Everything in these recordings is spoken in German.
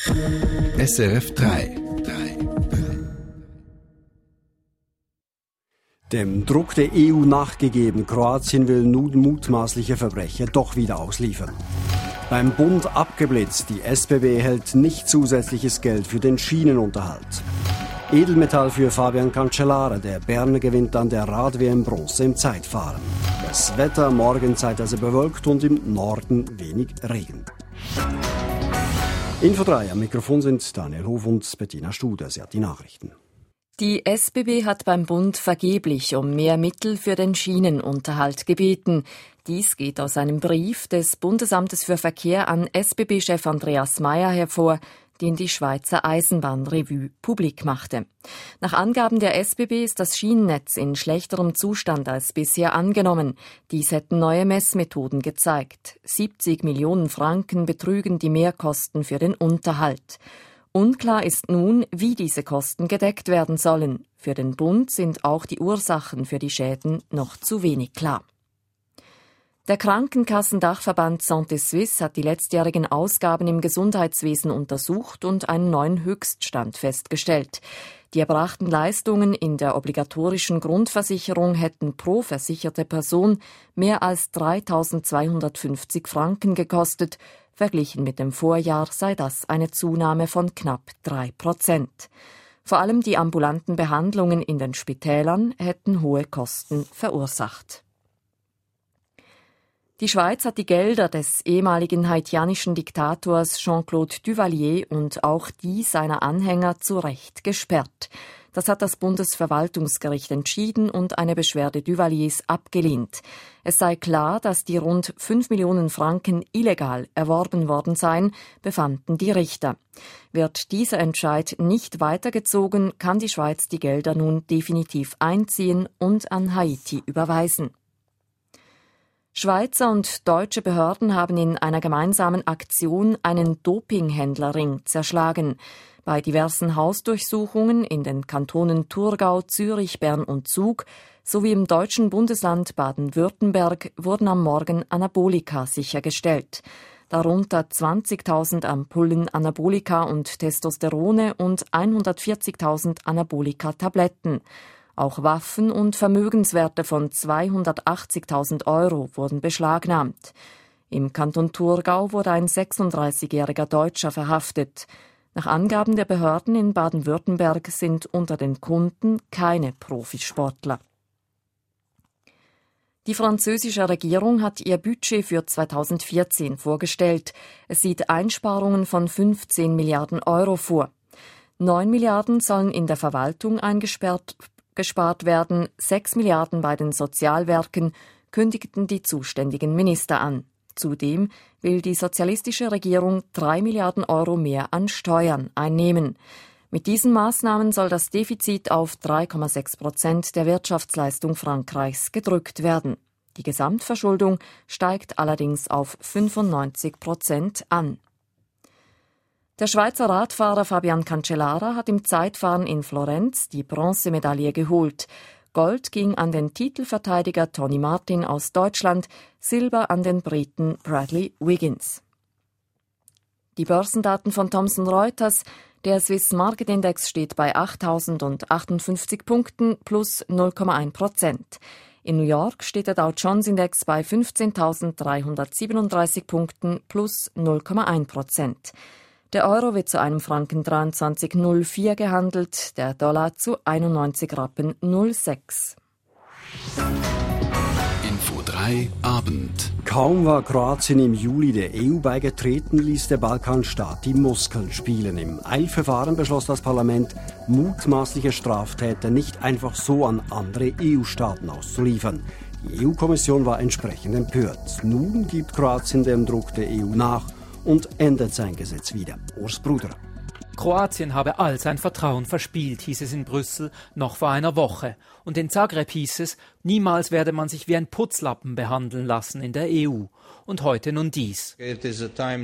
SRF 3. Dem Druck der EU nachgegeben, Kroatien will nun mutmaßliche Verbrecher doch wieder ausliefern. Beim Bund abgeblitzt, die SBB hält nicht zusätzliches Geld für den Schienenunterhalt. Edelmetall für Fabian Cancellara, der Berner gewinnt an der Rad-WM Bronze im Zeitfahren. Das Wetter morgen zeitweise bewölkt und im Norden wenig Regen. Info 3, am Mikrofon sind Daniel Hof und Bettina Studer. Sie hat die Nachrichten. Die SBB hat beim Bund vergeblich um mehr Mittel für den Schienenunterhalt gebeten. Dies geht aus einem Brief des Bundesamtes für Verkehr an SBB-Chef Andreas Mayer hervor, den die Schweizer Eisenbahnrevue publik machte. Nach Angaben der SBB ist das Schienennetz in schlechterem Zustand als bisher angenommen. Dies hätten neue Messmethoden gezeigt. 70 Millionen Franken betrügen die Mehrkosten für den Unterhalt. Unklar ist nun, wie diese Kosten gedeckt werden sollen. Für den Bund sind auch die Ursachen für die Schäden noch zu wenig klar. Der Krankenkassendachverband Santé Suisse hat die letztjährigen Ausgaben im Gesundheitswesen untersucht und einen neuen Höchststand festgestellt. Die erbrachten Leistungen in der obligatorischen Grundversicherung hätten pro versicherte Person mehr als 3.250 Franken gekostet. Verglichen mit dem Vorjahr sei das eine Zunahme von knapp 3%. Vor allem die ambulanten Behandlungen in den Spitälern hätten hohe Kosten verursacht. Die Schweiz hat die Gelder des ehemaligen haitianischen Diktators Jean-Claude Duvalier und auch die seiner Anhänger zu Recht gesperrt. Das hat das Bundesverwaltungsgericht entschieden und eine Beschwerde Duvaliers abgelehnt. Es sei klar, dass die rund 5 Millionen Franken illegal erworben worden seien, befanden die Richter. Wird dieser Entscheid nicht weitergezogen, kann die Schweiz die Gelder nun definitiv einziehen und an Haiti überweisen. Schweizer und deutsche Behörden haben in einer gemeinsamen Aktion einen Dopinghändlerring zerschlagen. Bei diversen Hausdurchsuchungen in den Kantonen Thurgau, Zürich, Bern und Zug sowie im deutschen Bundesland Baden-Württemberg wurden am Morgen Anabolika sichergestellt. Darunter 20.000 Ampullen Anabolika und Testosterone und 140.000 Anabolika-Tabletten. Auch Waffen und Vermögenswerte von 280.000 Euro wurden beschlagnahmt. Im Kanton Thurgau wurde ein 36-jähriger Deutscher verhaftet. Nach Angaben der Behörden in Baden-Württemberg sind unter den Kunden keine Profisportler. Die französische Regierung hat ihr Budget für 2014 vorgestellt. Es sieht Einsparungen von 15 Milliarden Euro vor. 9 Milliarden sollen in der Verwaltung gespart werden, 6 Milliarden bei den Sozialwerken, kündigten die zuständigen Minister an. Zudem will die sozialistische Regierung 3 Milliarden Euro mehr an Steuern einnehmen. Mit diesen Maßnahmen soll das Defizit auf 3,6% der Wirtschaftsleistung Frankreichs gedrückt werden. Die Gesamtverschuldung steigt allerdings auf 95% an. Der Schweizer Radfahrer Fabian Cancellara hat im Zeitfahren in Florenz die Bronzemedaille geholt. Gold ging an den Titelverteidiger Tony Martin aus Deutschland, Silber an den Briten Bradley Wiggins. Die Börsendaten von Thomson Reuters: Der Swiss Market Index steht bei 8.058 Punkten plus 0,1%. In New York steht der Dow Jones Index bei 15.337 Punkten plus 0,1%. Der Euro wird zu einem Franken 23,04 gehandelt, der Dollar zu 91 Rappen 06. Info 3 Abend. Kaum war Kroatien im Juli der EU beigetreten, ließ der Balkanstaat die Muskeln spielen. Im Eilverfahren beschloss das Parlament, mutmaßliche Straftäter nicht einfach so an andere EU-Staaten auszuliefern. Die EU-Kommission war entsprechend empört. Nun gibt Kroatien dem Druck der EU nach und ändert sein Gesetz wieder. Urs Bruder. Kroatien habe all sein Vertrauen verspielt, hieß es in Brüssel noch vor einer Woche. Und in Zagreb hieß es, niemals werde man sich wie ein Putzlappen behandeln lassen in der EU. Und heute nun dies. Es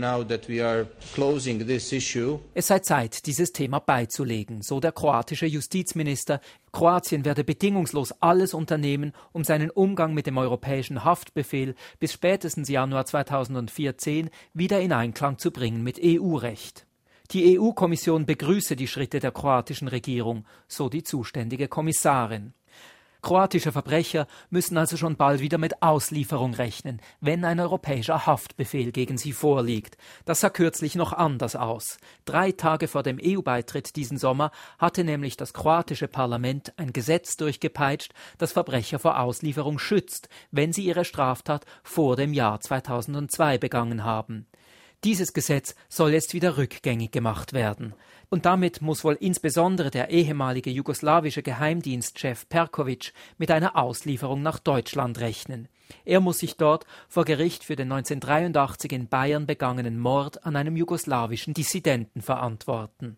sei Zeit, dieses Thema beizulegen, so der kroatische Justizminister. Kroatien werde bedingungslos alles unternehmen, um seinen Umgang mit dem europäischen Haftbefehl bis spätestens Januar 2014 wieder in Einklang zu bringen mit EU-Recht. Die EU-Kommission begrüße die Schritte der kroatischen Regierung, so die zuständige Kommissarin. Kroatische Verbrecher müssen also schon bald wieder mit Auslieferung rechnen, wenn ein europäischer Haftbefehl gegen sie vorliegt. Das sah kürzlich noch anders aus. 3 Tage vor dem EU-Beitritt diesen Sommer hatte nämlich das kroatische Parlament ein Gesetz durchgepeitscht, das Verbrecher vor Auslieferung schützt, wenn sie ihre Straftat vor dem Jahr 2002 begangen haben. Dieses Gesetz soll jetzt wieder rückgängig gemacht werden. Und damit muss wohl insbesondere der ehemalige jugoslawische Geheimdienstchef Perković mit einer Auslieferung nach Deutschland rechnen. Er muss sich dort vor Gericht für den 1983 in Bayern begangenen Mord an einem jugoslawischen Dissidenten verantworten.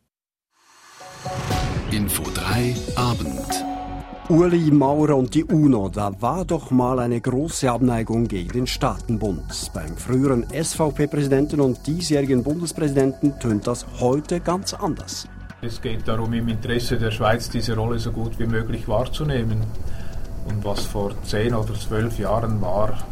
Info 3 Abend. Ueli Maurer und die UNO, da war doch mal eine große Abneigung gegen den Staatenbund. Beim früheren SVP-Präsidenten und diesjährigen Bundespräsidenten tönt das heute ganz anders. Es geht darum, im Interesse der Schweiz diese Rolle so gut wie möglich wahrzunehmen. Und was vor 10 oder 12 Jahren war,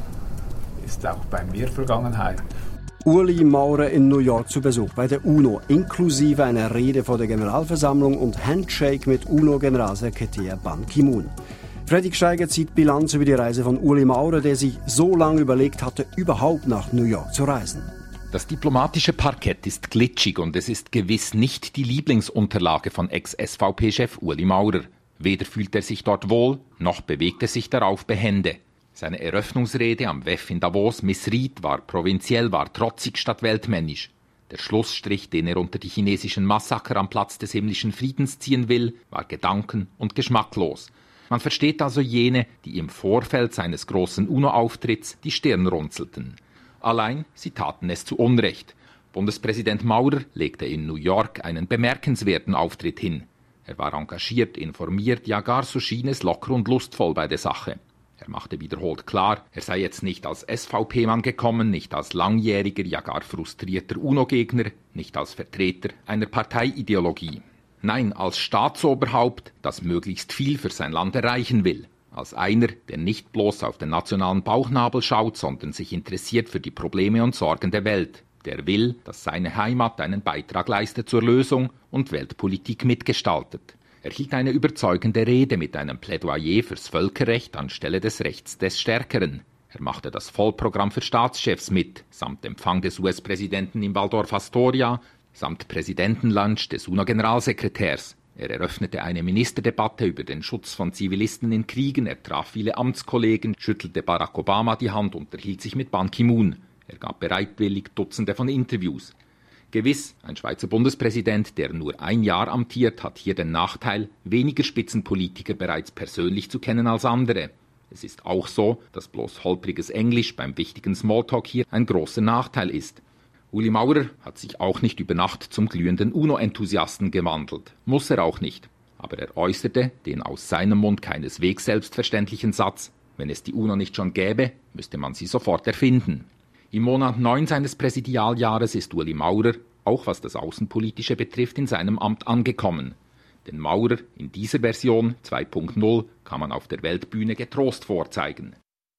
ist auch bei mir Vergangenheit. Ueli Maurer in New York zu Besuch bei der UNO, inklusive einer Rede vor der Generalversammlung und Handshake mit UNO-Generalsekretär Ban Ki-moon. Fredrik Steiger zieht Bilanz über die Reise von Ueli Maurer, der sich so lange überlegt hatte, überhaupt nach New York zu reisen. Das diplomatische Parkett ist glitschig und es ist gewiss nicht die Lieblingsunterlage von Ex-SVP-Chef Ueli Maurer. Weder fühlt er sich dort wohl, noch bewegt er sich darauf behende. Seine Eröffnungsrede am WEF in Davos missriet, war provinziell, war trotzig statt weltmännisch. Der Schlussstrich, den er unter die chinesischen Massaker am Platz des himmlischen Friedens ziehen will, war gedanken- und geschmacklos. Man versteht also jene, die im Vorfeld seines großen UNO-Auftritts die Stirn runzelten. Allein, sie taten es zu Unrecht. Bundespräsident Maurer legte in New York einen bemerkenswerten Auftritt hin. Er war engagiert, informiert, ja gar so schien es locker und lustvoll bei der Sache. Er machte wiederholt klar, er sei jetzt nicht als SVP-Mann gekommen, nicht als langjähriger, ja gar frustrierter UNO-Gegner, nicht als Vertreter einer Parteiideologie. Nein, als Staatsoberhaupt, das möglichst viel für sein Land erreichen will. Als einer, der nicht bloß auf den nationalen Bauchnabel schaut, sondern sich interessiert für die Probleme und Sorgen der Welt. Der will, dass seine Heimat einen Beitrag leistet zur Lösung und Weltpolitik mitgestaltet. Er hielt eine überzeugende Rede mit einem Plädoyer fürs Völkerrecht anstelle des Rechts des Stärkeren. Er machte das Vollprogramm für Staatschefs mit, samt Empfang des US-Präsidenten im Waldorf Astoria, samt Präsidentenlunch des UNO-Generalsekretärs. Er eröffnete eine Ministerdebatte über den Schutz von Zivilisten in Kriegen, er traf viele Amtskollegen, schüttelte Barack Obama die Hand und unterhielt sich mit Ban Ki-moon. Er gab bereitwillig Dutzende von Interviews. Gewiss, ein Schweizer Bundespräsident, der nur 1 Jahr amtiert, hat hier den Nachteil, weniger Spitzenpolitiker bereits persönlich zu kennen als andere. Es ist auch so, dass bloß holpriges Englisch beim wichtigen Smalltalk hier ein großer Nachteil ist. Ueli Maurer hat sich auch nicht über Nacht zum glühenden UNO-Enthusiasten gewandelt. Muss er auch nicht. Aber er äußerte den aus seinem Mund keineswegs selbstverständlichen Satz, wenn es die UNO nicht schon gäbe, müsste man sie sofort erfinden. Im Monat 9 seines Präsidialjahres ist Ueli Maurer, auch was das Außenpolitische betrifft, in seinem Amt angekommen. Den Maurer in dieser Version 2.0 kann man auf der Weltbühne getrost vorzeigen.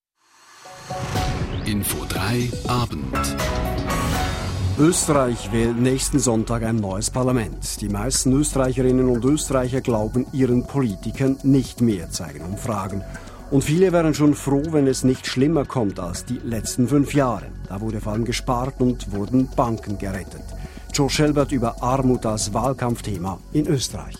Info 3 Abend. Österreich wählt nächsten Sonntag ein neues Parlament. Die meisten Österreicherinnen und Österreicher glauben ihren Politikern nicht mehr, zeigen Umfragen. Und viele wären schon froh, wenn es nicht schlimmer kommt als die letzten 5 Jahre. Da wurde vor allem gespart und wurden Banken gerettet. Joe Schelbert über Armut als Wahlkampfthema in Österreich.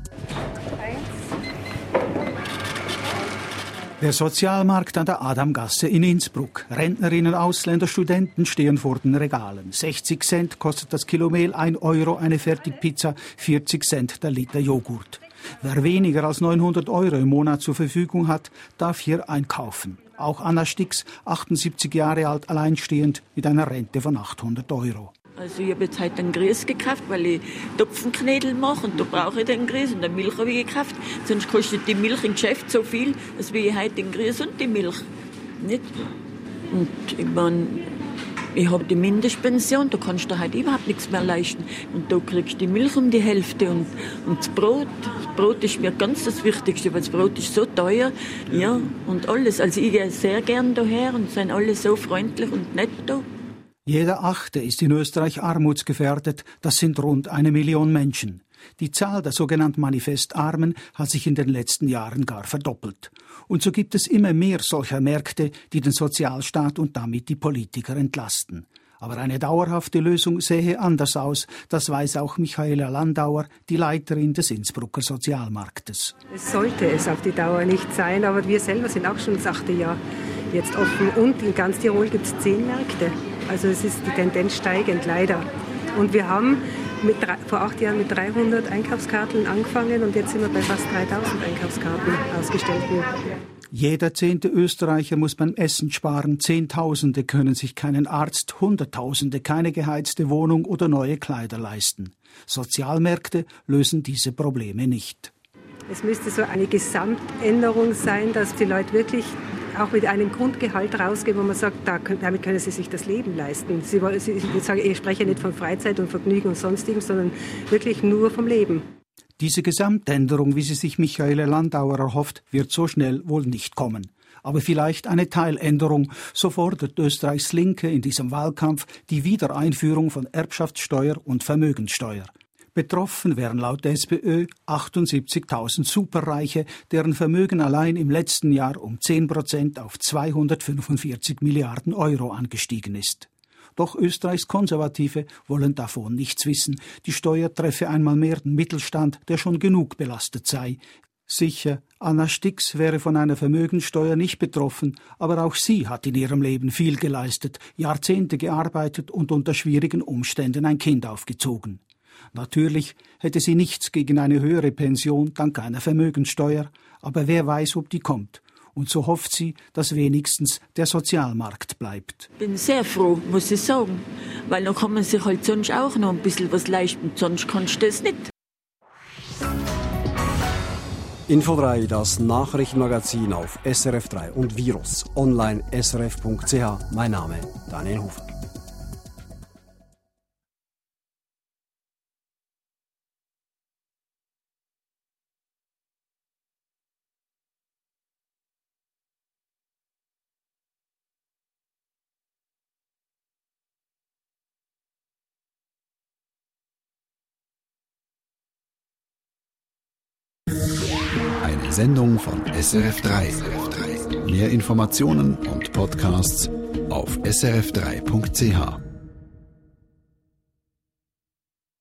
Der Sozialmarkt an der Adamgasse in Innsbruck. Rentnerinnen, Ausländer, Studenten stehen vor den Regalen. 60 Cent kostet das Kilo Mehl, 1 Euro eine Fertigpizza, 40 Cent der Liter Joghurt. Wer weniger als 900 Euro im Monat zur Verfügung hat, darf hier einkaufen. Auch Anna Stix, 78 Jahre alt, alleinstehend, mit einer Rente von 800 Euro. Also ich habe jetzt heute einen Grieß gekauft, weil ich Topfenknädel mache und da brauche ich den Grieß und den Milch habe ich gekauft. Sonst kostet die Milch im Geschäft so viel, als wie ich heute den Grieß und die Milch. Nicht? Und ich meine, ich habe die Mindestpension, da kannst du halt überhaupt nichts mehr leisten. Und da kriegst du die Milch um die Hälfte und das Brot. Das Brot ist mir ganz das Wichtigste, weil das Brot ist so teuer. Ja, und alles. Also ich gehe sehr gern daher und sind alle so freundlich und nett da. Jeder Achte ist in Österreich armutsgefährdet, das sind rund 1 Million Menschen. Die Zahl der sogenannten Manifestarmen hat sich in den letzten Jahren gar verdoppelt. Und so gibt es immer mehr solcher Märkte, die den Sozialstaat und damit die Politiker entlasten. Aber eine dauerhafte Lösung sähe anders aus, das weiß auch Michaela Landauer, die Leiterin des Innsbrucker Sozialmarktes. Es sollte es auf die Dauer nicht sein, aber wir selber sind auch schon das 8. Jahr jetzt offen. Und in ganz Tirol gibt es 10 Märkte. Also es ist die Tendenz steigend, leider. Und wir haben vor 8 Jahren mit 300 Einkaufskarten angefangen und jetzt sind wir bei fast 3000 Einkaufskarten ausgestellt. Jeder 10. Österreicher muss beim Essen sparen, Zehntausende können sich keinen Arzt, Hunderttausende keine geheizte Wohnung oder neue Kleider leisten. Sozialmärkte lösen diese Probleme nicht. Es müsste so eine Gesamtänderung sein, dass die Leute wirklich auch mit einem Grundgehalt rausgehen, wo man sagt, damit können sie sich das Leben leisten. Ich spreche nicht von Freizeit und Vergnügen und Sonstigem, sondern wirklich nur vom Leben. Diese Gesamtänderung, wie sie sich Michaela Landauer erhofft, wird so schnell wohl nicht kommen. Aber vielleicht eine Teiländerung, so fordert Österreichs Linke in diesem Wahlkampf die Wiedereinführung von Erbschaftssteuer und Vermögenssteuer. Betroffen wären laut der SPÖ 78.000 Superreiche, deren Vermögen allein im letzten Jahr um 10% auf 245 Milliarden Euro angestiegen ist. Doch Österreichs Konservative wollen davon nichts wissen. Die Steuer treffe einmal mehr den Mittelstand, der schon genug belastet sei. Sicher, Anna Stix wäre von einer Vermögenssteuer nicht betroffen, aber auch sie hat in ihrem Leben viel geleistet, Jahrzehnte gearbeitet und unter schwierigen Umständen ein Kind aufgezogen. Natürlich hätte sie nichts gegen eine höhere Pension dank einer Vermögenssteuer, aber wer weiß, ob die kommt. Und so hofft sie, dass wenigstens der Sozialmarkt bleibt. Ich bin sehr froh, muss ich sagen, weil dann kann man sich halt sonst auch noch ein bisschen was leisten, sonst kannst du das nicht. Info 3, das Nachrichtenmagazin auf SRF 3 und Virus online srf.ch. Mein Name Daniel Hofer. Eine Sendung von SRF 3. Mehr Informationen und Podcasts auf srf3.ch.